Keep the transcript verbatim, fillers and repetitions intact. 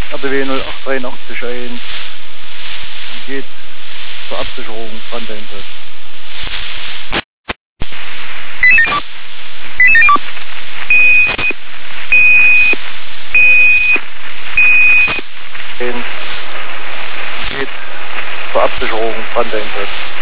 R D W null acht dreiundachtzig eins geht zur Absicherung Brandeinsatz. Geht zur Absicherung Brandeinsatz.